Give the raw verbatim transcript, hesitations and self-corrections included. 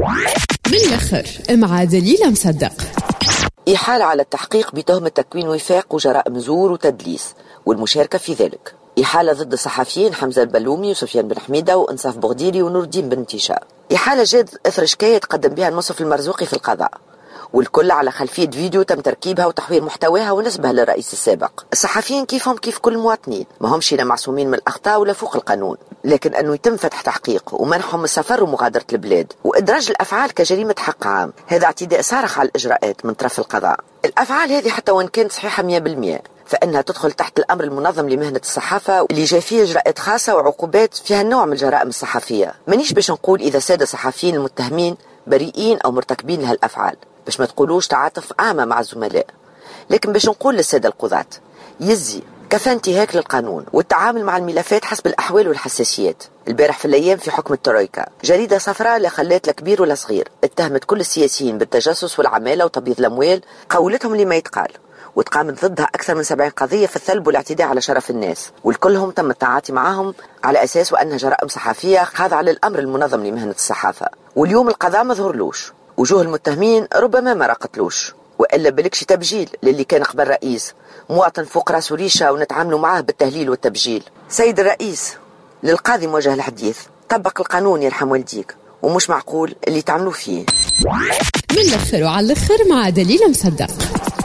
بالآخر مع دليلة مصدق. إحالة على التحقيق بتهمة تكوين وفاق وجرائم زور وتدليس والمشاركة في ذلك. إحالة ضد الصحفيين حمزة البلومي وسفيان بن حميدة وإنصاف بغديري ونور الدين بن تيشاء. إحالة جاد إثر شكاية تقدم بها المنصف المرزوقي في القضاء، والكل على خلفية فيديو تم تركيبها وتحوير محتواها ونسبها للرئيس السابق. الصحفيين كيفهم كيف كل المواطنين، ما همش لا معصومين من الأخطاء ولا فوق القانون، لكن أنه يتم فتح تحقيق ومنحهم السفر ومغادرة البلاد وإدراج الأفعال كجريمة حق عام، هذا اعتداء صارخ على الإجراءات من طرف القضاء. الأفعال هذه حتى وإن كانت صحيحة مية بالمية فإنها تدخل تحت الأمر المنظم لمهنة الصحافة اللي جاء فيه إجراءات خاصة وعقوبات فيها النوع من الجرائم الصحفية. مانيش باش نقول إذا ساد الصحفيين المتهمين بريئين أو مرتكبين لها الأفعال باش ما تقولوش تعاطف أعمى مع الزملاء، لكن باش نقول للسادة القضاة يزي كفى انتهاك للقانون والتعامل مع الملفات حسب الأحوال والحساسيات. البارح في الأيام في حكم الترويكا جريدة صفراء لا خلات لا كبير ولا صغير اتهمت كل السياسيين بالتجسس والعمالة وتبييض الأموال، قولتهم لما يتقال، وتقامت ضدها أكثر من سبعين قضية في الثلب والاعتداء على شرف الناس، والكلهم تم التعاطي معهم على أساس وأنها جرائم صحفية خاضعة للأمر المنظم لمهنة الصحافة. واليوم القضاء ما ظهرلوش، وجوه المتهمين ربما ما رقتلوش، وإلا بلكش تبجيل للي كان قبل رئيس مواطن فوق راسه ريشة ونتعاملوا معاه بالتهليل والتبجيل. سيد الرئيس، للقاضي موجه الحديث، طبق القانون يرحم والديك، ومش معقول اللي تعملوا فيه. من الآخر وعلى الآخر مع دليلة مصدق.